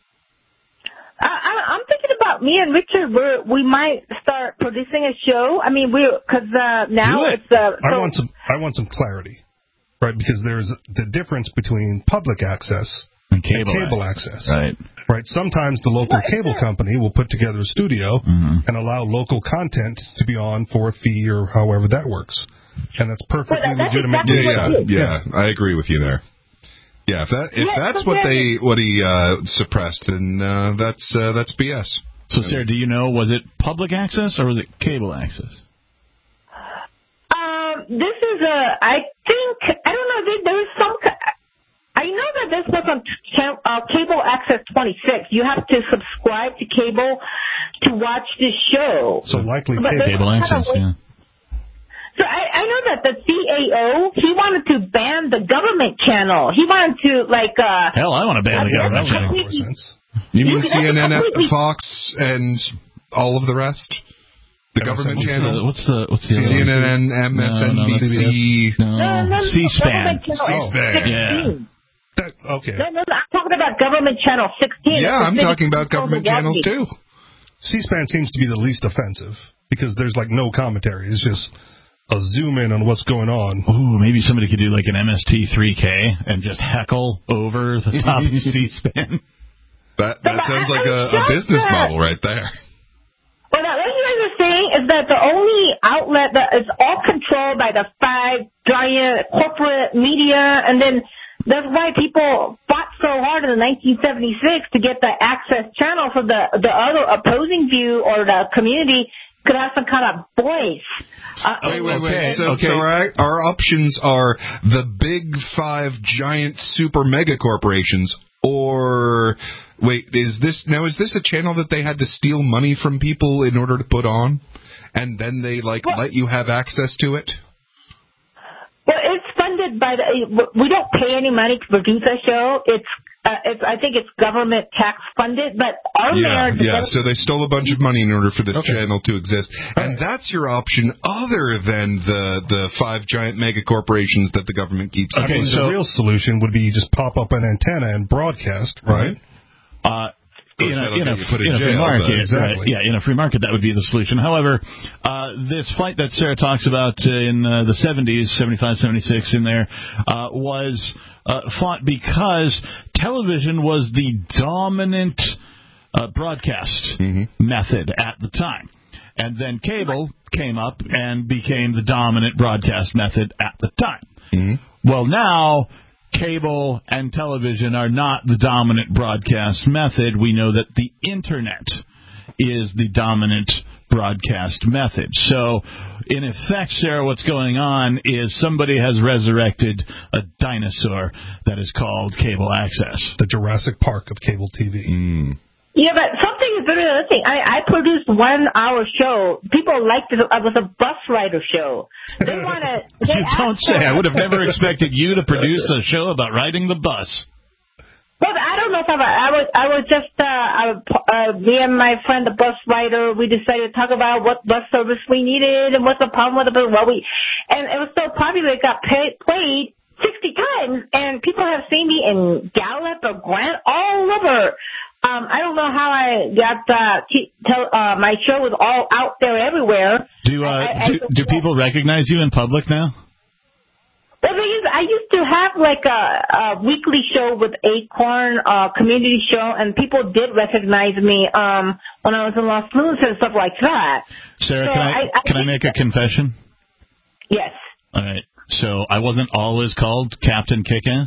I, I, I'm thinking about me and Richard. We're, we might start producing a show. I mean, we're, cause, uh, now it. it's, uh, I so, want some, I want some clarity. Right, because there's the difference between public access and cable, and cable access. Right. Right. Sometimes the local cable company will put together a studio mm-hmm. and allow local content to be on for a fee or however that works, and that's perfectly well, that's legitimate. Exactly yeah, yeah, yeah, I agree with you there. Yeah, if that if yeah, that's what they what he uh, suppressed, then uh, that's uh, that's B S. So, Sarah, do you know, was it public access or was it cable access? Um, this is a, I think, I don't know, there, there's some, I know that this was on uh, Cable Access twenty-six. You have to subscribe to cable to watch this show. So likely cable, cable access, yeah. So I, I know that the C A O, he wanted to ban the government channel. He wanted to, like, uh... Hell, I want to ban the government channel. That makes more sense. You mean C N N, Fox, and all of the rest? The government what's channel? The, what's the what's the C N N, M S N B C, no, no, no, no, C-SPAN. C-SPAN. Yeah. That, okay. No, no, no, I'm talking about government channel sixteen. Yeah, I'm talking about government channels too. C-SPAN seems to be the least offensive because there's like no commentary. It's just a zoom in on what's going on. Ooh, maybe somebody could do like an M S T three K and just heckle over the top of C-SPAN. That that sounds like a, a business model right there. Well, now, what you guys are saying is that the only outlet that is all controlled by the five giant corporate media, and then that's why people fought so hard in nineteen seventy-six to get the access channel so the the other opposing view or the community could have some kind of voice. Uh, wait, wait, wait. Okay, So, okay. so our, our options are the big five giant super mega corporations, or wait, is this now? Is this a channel that they had to steal money from people in order to put on, and then they like well, let you have access to it? Well, it's funded by the. We don't pay any money to produce a show. It's. Uh, it's, I think it's government tax funded, but our yeah, mayor... Yeah, so they stole a bunch of money in order for this Okay. channel to exist. And that's your option other than the, the five giant mega corporations that the government keeps. I mean, so- the real solution would be you just pop up an antenna and broadcast, right? Uh, in a, that'll in a, get you put in in a free jail, market, but- Exactly. right? Yeah, in a free market, that would be the solution. However, uh, this fight that Sarah talks about uh, in uh, the seventies, seventy-five, seventy-six, in there, uh, was uh, fought because television was the dominant uh, broadcast Mm-hmm. method at the time. And then cable came up and became the dominant broadcast method at the time. Mm-hmm. Well, now cable and television are not the dominant broadcast method. We know that the Internet is the dominant broadcast method. So, in effect, Sarah, what's going on is somebody has resurrected a dinosaur that is called cable access. The Jurassic Park of cable T V. Mm. Yeah, but something is very other thing. I, I produced one hour show. People liked it. It was a bus rider show. They want to. You don't say. I would have never expected you to produce a show about riding the bus. Well, I don't know if I, I was. I was just uh, uh, uh, me and my friend, the bus rider. We decided to talk about what bus service we needed and what's the problem with the bus. Well, we and it was so popular. It got pay, played sixty times, and people have seen me in Gallup or Grant all over. Um, I don't know how I got uh, t- tell, uh, my show was all out there everywhere. Do uh, I, I, do, do people recognize you in public now? Well, the thing is, I used to have like a, a weekly show with Acorn, uh, community show, and people did recognize me um, when I was in Los Lunas and stuff like that. Sarah, So can I, I- I can I make a confession? Yes. All right. So I wasn't always called Captain Kickass?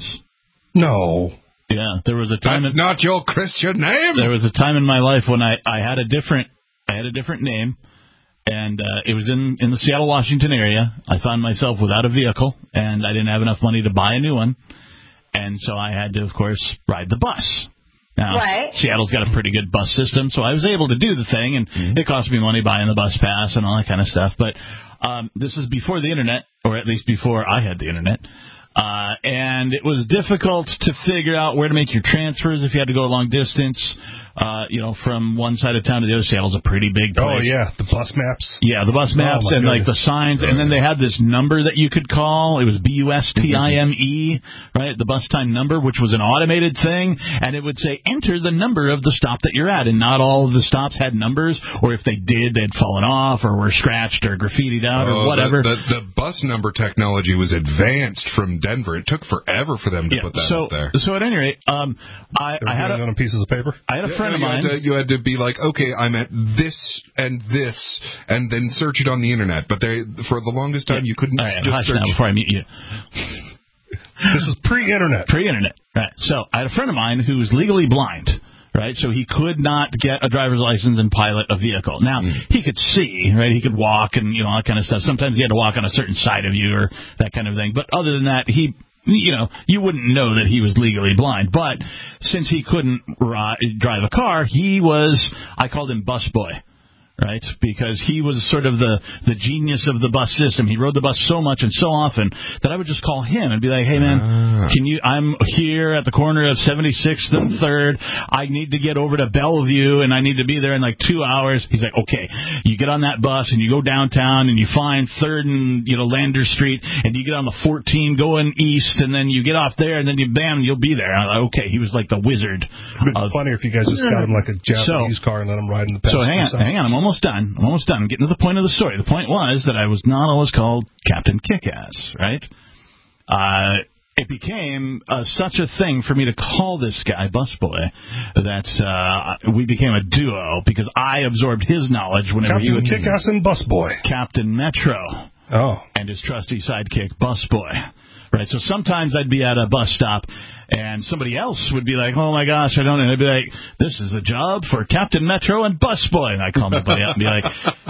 No. Yeah, there was a time. That's in, not your Christian name. There was a time in my life when I, I had a different I had a different name, and uh, it was in, in the Seattle, Washington area. I found myself without a vehicle, and I didn't have enough money to buy a new one, and so I had to, of course, ride the bus. Now, right. Seattle's got a pretty good bus system, so I was able to do the thing, and mm-hmm. it cost me money buying the bus pass and all that kind of stuff. But um, this is before the Internet, or at least before I had the Internet. Uh, and it was difficult to figure out where to make your transfers if you had to go a long distance, uh, you know, from one side of town to the other. Seattle's a pretty big place. Oh, yeah, the bus maps. Yeah, the bus maps oh, and, goodness. like, the signs. And then they had this number that you could call. It was B U S T I M E, right, the bus time number, which was an automated thing. And it would say, enter the number of the stop that you're at. And not all of the stops had numbers, or if they did, they'd fallen off or were scratched or graffitied out oh, or whatever. The, the, the bus number technology was advanced from Denver. It took forever for them to yeah, put that so, up there. So at any rate, um, I, I had a, on pieces of paper. I had a yeah, friend no, of you mine. Had to, you had to be like, okay, I'm at this and this, and then search it on the internet. But they, for the longest time, yeah. you couldn't All right, just hush search. now before I meet you. This is pre-internet. Pre-internet. Right. So I had a friend of mine who was legally blind. Right, so he could not get a driver's license and pilot a vehicle. Now, mm. he could see, right, he could walk and, you know, all that kind of stuff. Sometimes he had to walk on a certain side of you or that kind of thing. But other than that, he, you know, you wouldn't know that he was legally blind. But since he couldn't ri- drive a car, he was, I called him busboy. Right, because he was sort of the, the genius of the bus system. He rode the bus so much and so often that I would just call him and be like, "Hey, man, ah. can you? I'm here at the corner of seventy-sixth and third. I need to get over to Bellevue, and I need to be there in like two hours." He's like, "Okay." You get on that bus and you go downtown and you find third and you know Lander Street, and you get on the fourteen going east, and then you get off there, and then you bam, you'll be there. I'm like, okay, he was like the wizard. It'd be funny if you guys just got him like a Japanese so, car and let him ride in the past. So hang on, hang on, I'm almost done. I'm almost done. I'm getting to the point of the story. The point was that I was not always called Captain Kickass, right? Uh, it became uh, such a thing for me to call this guy Busboy that uh, we became a duo because I absorbed his knowledge whenever Captain he would... Captain Kickass and Busboy. Captain Metro. Oh. And his trusty sidekick, Busboy. Right, so sometimes I'd be at a bus stop, and somebody else would be like, "Oh my gosh, I don't know." And I'd be like, "This is a job for Captain Metro and Busboy." And I call my buddy up and be like,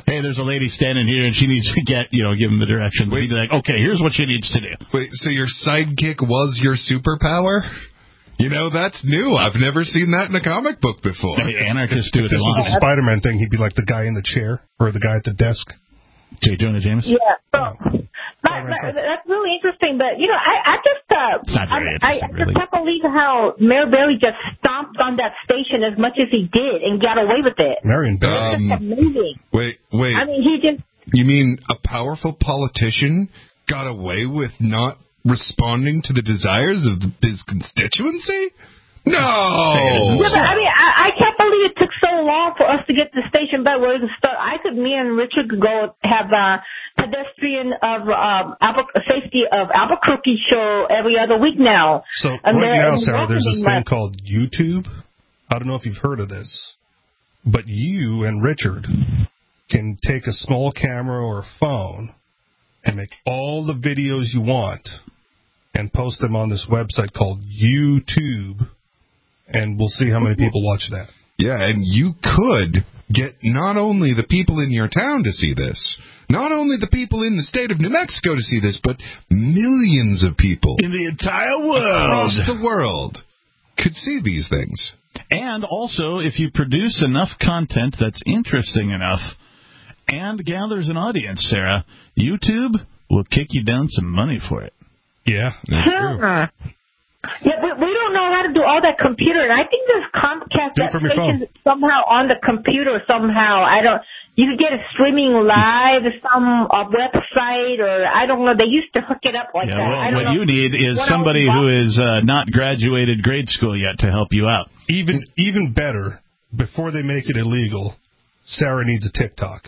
Hey, there's a lady standing here, and she needs to get, you know, give him the directions. Wait. He'd be like, okay, here's what she needs to do. Wait, so your sidekick was your superpower? You know, that's new. I've never seen that in a comic book before. Hey, anarchists do if it this a lot. was a Spider-Man thing, he'd be like the guy in the chair or the guy at the desk. J. Jonah Jameson? Yeah. So, that, that, that's really interesting, but, you know, I, I just, uh, it's not very I, I really. just can't believe how Mayor Barry just stomped on that station as much as he did and got away with it. Marion Barry. It's just amazing. Wait, wait. I mean, he just... You mean a powerful politician got away with not responding to the desires of his constituency? No! Yeah, but, I mean, I, I can't believe it took so long for us to get the station back where we could start. I could, me and Richard could go have a pedestrian of um, Albu- safety of Albuquerque show every other week now. So and right now, Sarah, there's this thing left. called YouTube. I don't know if you've heard of this, but you and Richard can take a small camera or a phone and make all the videos you want and post them on this website called YouTube. And we'll see how many people watch that. Yeah, and you could get not only the people in your town to see this, not only the people in the state of New Mexico to see this, but millions of people in the entire world, across the world, could see these things. And also, if you produce enough content that's interesting enough and gathers an audience, Sarah, YouTube will kick you down some money for it. Yeah, that's true. Yeah, but we don't know how to do all that computer, and I think there's Comcast that station somehow on the computer somehow. I don't. You could get it streaming live to some uh, website, or I don't know. They used to hook it up like yeah, that. Well, I don't what know. you need is What somebody else? who is uh, not graduated grade school yet to help you out. Even even better, before they make it illegal, Sarah needs a TikTok.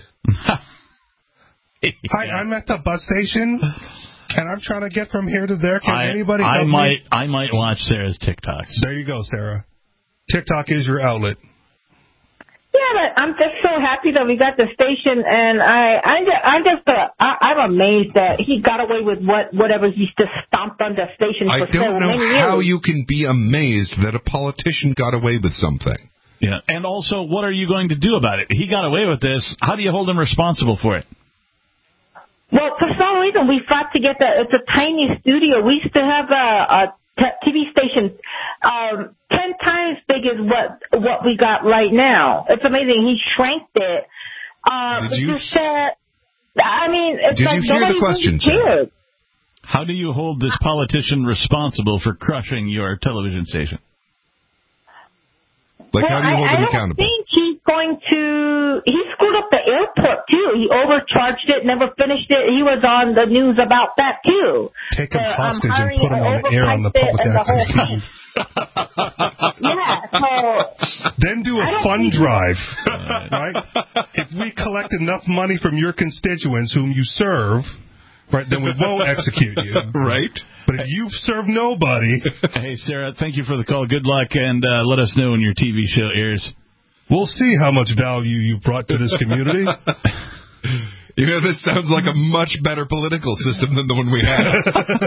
Hi, I'm at the bus station. And I'm trying to get from here to there. Can I, anybody help I might, me? I might watch Sarah's TikToks. There you go, Sarah. TikTok is your outlet. Yeah, but I'm just so happy that we got the station, and I, I, I'm just, uh, I, I'm amazed that he got away with what, whatever he's just stomped on the station I for so don't know many how years. you can be amazed that a politician got away with something. Yeah, and also, what are you going to do about it? He got away with this. How do you hold him responsible for it? Well, for some reason, we fought to get that. It's a tiny studio. We used to have a, a t- TV station um, ten times big as what what we got right now. It's amazing. He shrank it. Um, Did you? Just, uh, I mean, it's Did like you hear the nobody question, really cared. How do you hold this politician responsible for crushing your television station? Like, well, how do you hold I, him I accountable? I think he's going to. He screwed up the airport too. He overcharged it, never finished it. He was on the news about that too. Take him So, hostage um, and put him on the air on the public access T V. Yeah, so then do a fund drive, right? If we collect enough money from your constituents whom you serve, right, then we won't execute you. Right. But if you serve nobody... Hey, Sarah, thank you for the call. Good luck, and uh, let us know when your T V show airs. We'll see how much value you brought to this community. You know, this sounds like a much better political system than the one we had.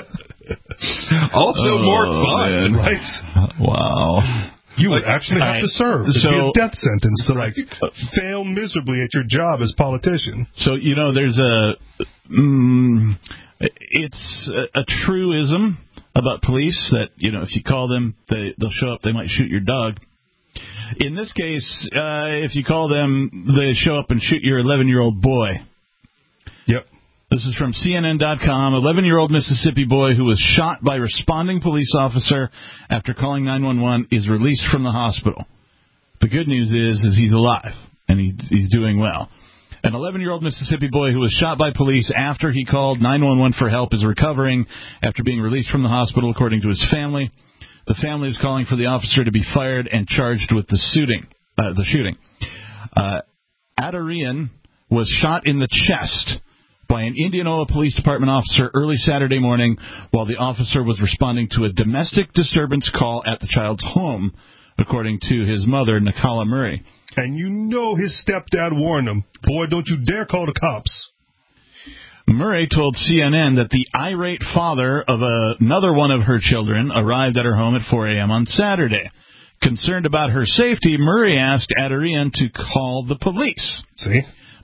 Also oh, more fun, man. Right? Wow. You would actually have right. to serve. It'd so, be a death sentence to, like, fail miserably at your job as politician. So, you know, there's a... Mm, it's a, a truism about police that, you know, if you call them, they, they'll show up, they might shoot your dog. In this case, uh, if you call them, they show up and shoot your eleven-year-old boy. Yep. This is from C N N dot com. eleven-year-old Mississippi boy who was shot by responding police officer after calling nine one one is released from the hospital. The good news is, is he's alive, and he, he's doing well. An eleven-year-old Mississippi boy who was shot by police after he called nine one one for help is recovering after being released from the hospital, according to his family. The family is calling for the officer to be fired and charged with the shooting. Uh, the shooting. Uh, Adarian was shot in the chest by an Indianola Police Department officer early Saturday morning while the officer was responding to a domestic disturbance call at the child's home, according to his mother, Nicola Murray. And you know his stepdad warned him, boy, don't you dare call the cops. Murray told C N N that the irate father of a, another one of her children arrived at her home at four a.m. on Saturday. Concerned about her safety, Murray asked Adarian to call the police. See?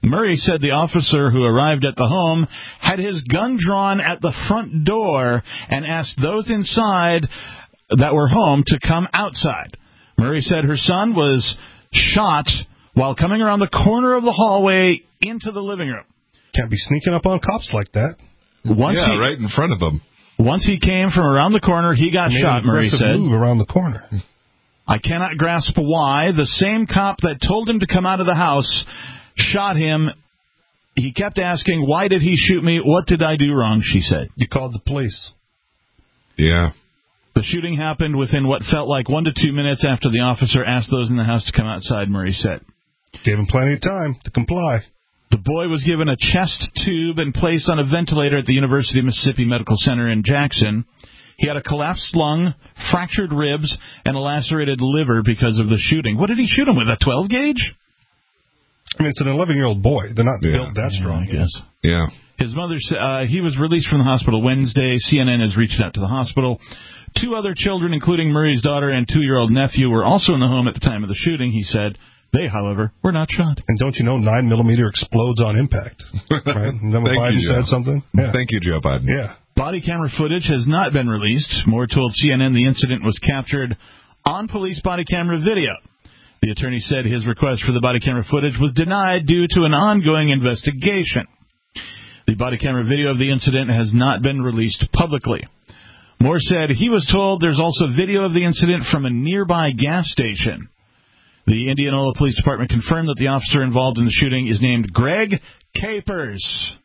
Murray said the officer who arrived at the home had his gun drawn at the front door and asked those inside that were home to come outside. Murray said her son was shot while coming around the corner of the hallway into the living room. Can't be sneaking up on cops like that. Once yeah, he, right in front of them. Once he came from around the corner, he got Made shot, an Murray said. move around the corner. I cannot grasp why the same cop that told him to come out of the house shot him. He kept asking, why did he shoot me? What did I do wrong, she said. You called the police. Yeah. The shooting happened within what felt like one to two minutes after the officer asked those in the house to come outside, Murray said. Gave him plenty of time to comply. The boy was given a chest tube and placed on a ventilator at the University of Mississippi Medical Center in Jackson. He had a collapsed lung, fractured ribs, and a lacerated liver because of the shooting. What did he shoot him with, a twelve gauge? I mean, it's an eleven-year-old boy. They're not Yeah. built that strong, I guess. Yeah. His mother said uh, he was released from the hospital Wednesday. C N N has reached out to the hospital. Two other children, including Murray's daughter and two-year-old nephew, were also in the home at the time of the shooting, he said. They, however, were not shot. And don't you know nine millimeter explodes on impact? Right? Remember Thank Biden you, Joe. said something? Yeah. Thank you, Joe Biden. Yeah. Body camera footage has not been released. Moore told C N N the incident was captured on police body camera video. The attorney said his request for the body camera footage was denied due to an ongoing investigation. The body camera video of the incident has not been released publicly. Moore said he was told there's also video of the incident from a nearby gas station. The Indianola Police Department confirmed that the officer involved in the shooting is named Greg Capers.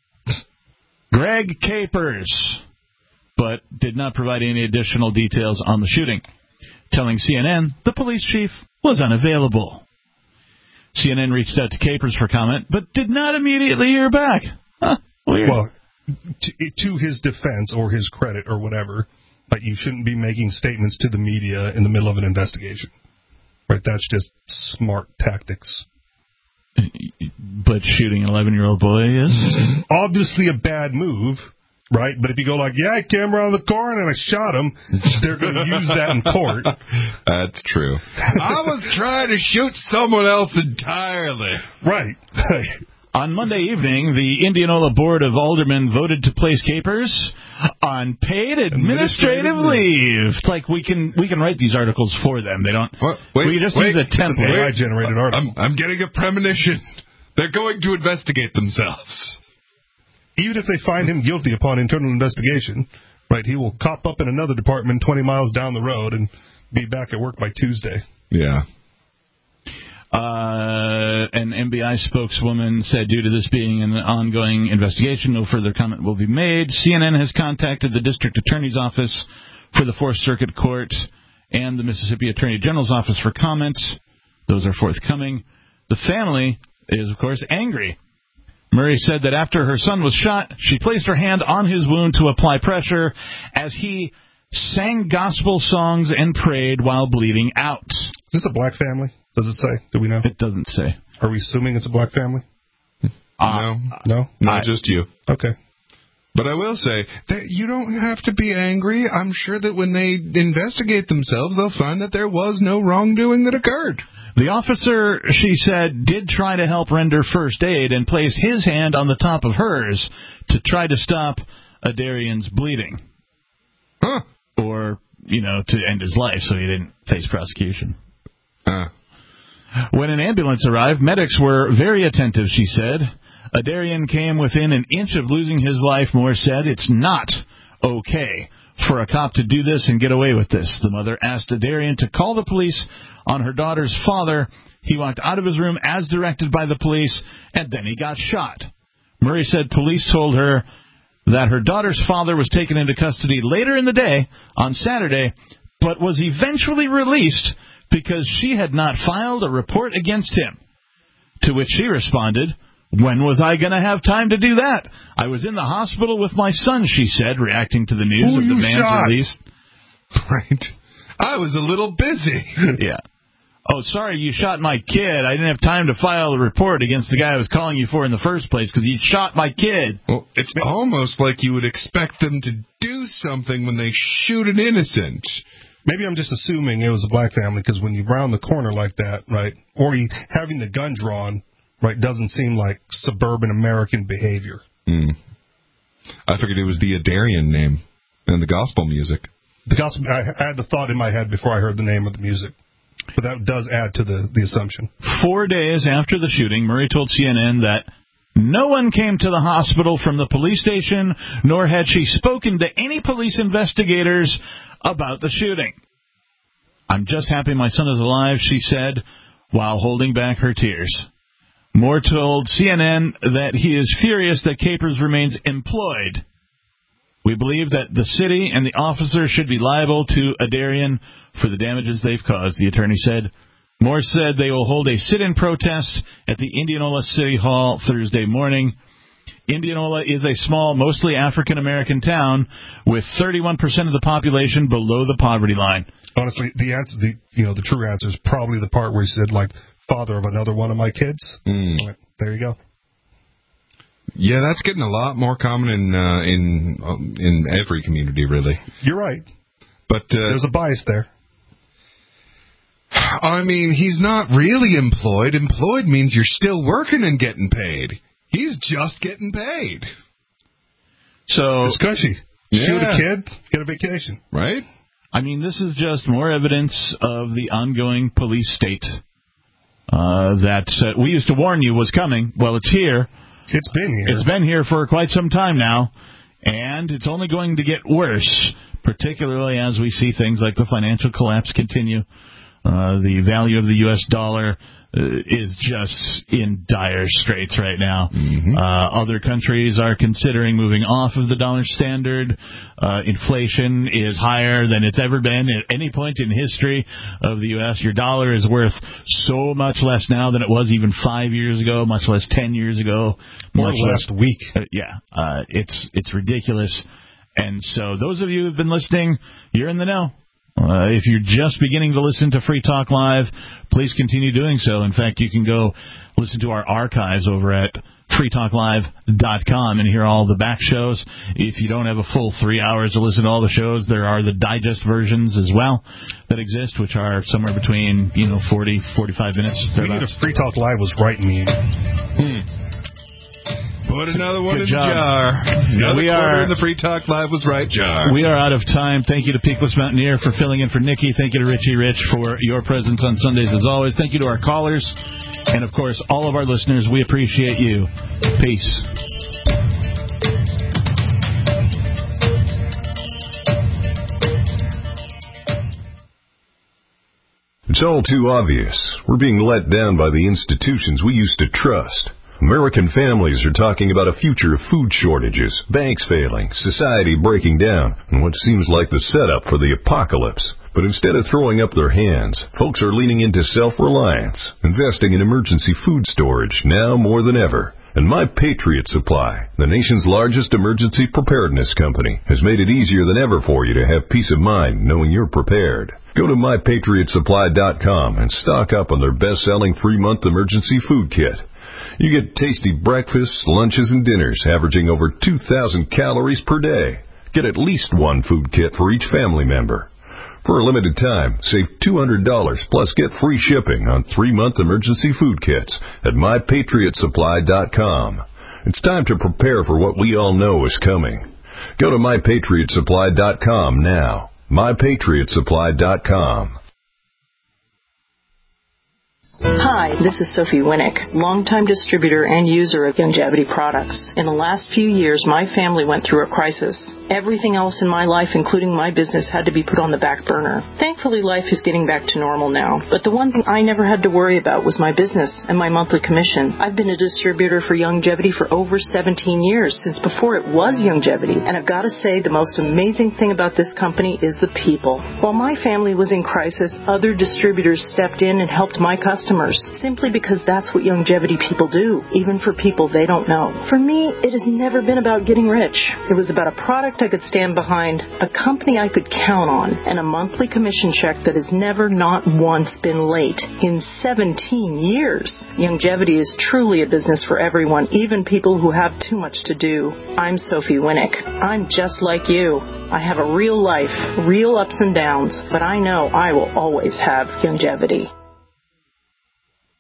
Greg Capers, but did not provide any additional details on the shooting, telling C N N the police chief was unavailable. C N N reached out to Capers for comment, but did not immediately hear back. Huh, weird. Well, to, to his defense or his credit or whatever, but you shouldn't be making statements to the media in the middle of an investigation. Right? That's just smart tactics. But shooting an eleven-year-old boy is? Obviously a bad move, right? But if you go like, yeah, I came around the corner and I shot him, they're going to use that in court. That's true. I was trying to shoot someone else entirely. Right. On Monday evening, the Indianola Board of Aldermen voted to place Capers on paid administrative leave. It's like we can we can write these articles for them. They don't. What? Wait, we just wait, use a template. A I generated article. I'm, I'm getting a premonition. They're going to investigate themselves. Even if they find him guilty upon internal investigation, right, he will cop up in another department twenty miles down the road and be back at work by Tuesday. Yeah. Uh, an M B I spokeswoman said due to this being an ongoing investigation, no further comment will be made. C N N has contacted the district attorney's office for the Fourth Circuit Court and the Mississippi Attorney General's office for comment. Those are forthcoming. The family is, of course, angry. Murray said that after her son was shot, she placed her hand on his wound to apply pressure as he sang gospel songs and prayed while bleeding out. Is this a black family? Does it say? Do we know? It doesn't say. Are we assuming it's a black family? Uh, no. No? Not I, just you. Okay. But I will say that you don't have to be angry. I'm sure that when they investigate themselves, they'll find that there was no wrongdoing that occurred. The officer, she said, did try to help render first aid and placed his hand on the top of hers to try to stop Adarian's bleeding. Huh. Or, you know, to end his life so he didn't face prosecution. Uh. When an ambulance arrived, medics were very attentive, she said. Adarian came within an inch of losing his life, Moore said. It's not okay for a cop to do this and get away with this. The mother asked Adarian to call the police on her daughter's father. He walked out of his room as directed by the police, and then he got shot. Murray said police told her that her daughter's father was taken into custody later in the day on Saturday, but was eventually released because she had not filed a report against him. To which she responded, when was I going to have time to do that? I was in the hospital with my son, she said, reacting to the news Who of the you man's shot? release. Right. I was a little busy. Yeah. Oh, sorry, you shot my kid. I didn't have time to file a report against the guy I was calling you for in the first place because you shot my kid. Well, it's almost like you would expect them to do something when they shoot an innocent. Maybe I'm just assuming it was a black family because when you round the corner like that, right, or he having the gun drawn, right, doesn't seem like suburban American behavior. Mm. I figured it was the Adarian name and the gospel music. The gospel. I had the thought in my head before I heard the name of the music, but that does add to the, the assumption. Four days after the shooting, Murray told C N N that no one came to the hospital from the police station, nor had she spoken to any police investigators about the shooting. I'm just happy my son is alive, she said, while holding back her tears. Moore told C N N that he is furious that Capers remains employed. We believe that the city and the officer should be liable to Adarian for the damages they've caused, the attorney said. Moore said they will hold a sit-in protest at the Indianola City Hall Thursday morning. Indianola is a small, mostly African-American town with thirty-one percent of the population below the poverty line. Honestly, the answer, the you know, the true answer is probably the part where he said, like, father of another one of my kids. Mm. There you go. Yeah, that's getting a lot more common in uh, in um, in every community, really. You're right, but uh, there's a bias there. I mean, he's not really employed. Employed means you're still working and getting paid. He's just getting paid. So it's cushy. Yeah. Shoot a kid, get a vacation, right? I mean, this is just more evidence of the ongoing police state uh, that uh, we used to warn you was coming. Well, it's here. It's been here. It's been here for quite some time now, and it's only going to get worse, particularly as we see things like the financial collapse continue. Uh, the value of the U S dollar uh, is just in dire straits right now. Mm-hmm. Uh, other countries are considering moving off of the dollar standard. Uh, inflation is higher than it's ever been at any point in history of the U S. Your dollar is worth so much less now than it was even five years ago, much less ten years ago. Or last less, week. Uh, yeah, uh, it's it's ridiculous. And so those of you who have been listening, you're in the know. Uh, if you're just beginning to listen to Free Talk Live, please continue doing so. In fact, you can go listen to our archives over at free talk live dot com and hear all the back shows. If you don't have a full three hours to listen to all the shows, there are the digest versions as well that exist, which are somewhere between, you know, forty, forty-five minutes. We need a Free Talk Live was right mean. Hmm. Put another one Good in job. the jar. Another we quarter are, in the Free Talk Live was right jar. We are out of time. Thank you to Peakless Mountaineer for filling in for Nikki. Thank you to Richie Rich for your presence on Sundays as always. Thank you to our callers. And, of course, all of our listeners. We appreciate you. Peace. It's all too obvious. We're being let down by the institutions we used to trust. American families are talking about a future of food shortages, banks failing, society breaking down, and what seems like the setup for the apocalypse. But instead of throwing up their hands, folks are leaning into self-reliance, investing in emergency food storage now more than ever. And My Patriot Supply, the nation's largest emergency preparedness company, has made it easier than ever for you to have peace of mind knowing you're prepared. Go to my patriot supply dot com and stock up on their best-selling three-month emergency food kit. You get tasty breakfasts, lunches, and dinners averaging over two thousand calories per day. Get at least one food kit for each family member. For a limited time, save two hundred dollars plus get free shipping on three-month emergency food kits at my patriot supply dot com. It's time to prepare for what we all know is coming. Go to my patriot supply dot com now. my patriot supply dot com. Hi, this is Sophie Winnick, longtime distributor and user of Youngevity products. In the last few years, my family went through a crisis. Everything else in my life, including my business, had to be put on the back burner. Thankfully, life is getting back to normal now. But the one thing I never had to worry about was my business and my monthly commission. I've been a distributor for Youngevity for over seventeen years, since before it was Youngevity. And I've got to say, the most amazing thing about this company is the people. While my family was in crisis, other distributors stepped in and helped my customers, simply because that's what Youngevity people do, even for people they don't know. For me, it has never been about getting rich. It was about a product I could stand behind, a company I could count on, and a monthly commission check that has never not once been late in seventeen years. Youngevity is truly a business for everyone, even people who have too much to do. I'm Sophie Winnick. I'm just like you. I have a real life, real ups and downs, but I know I will always have Youngevity.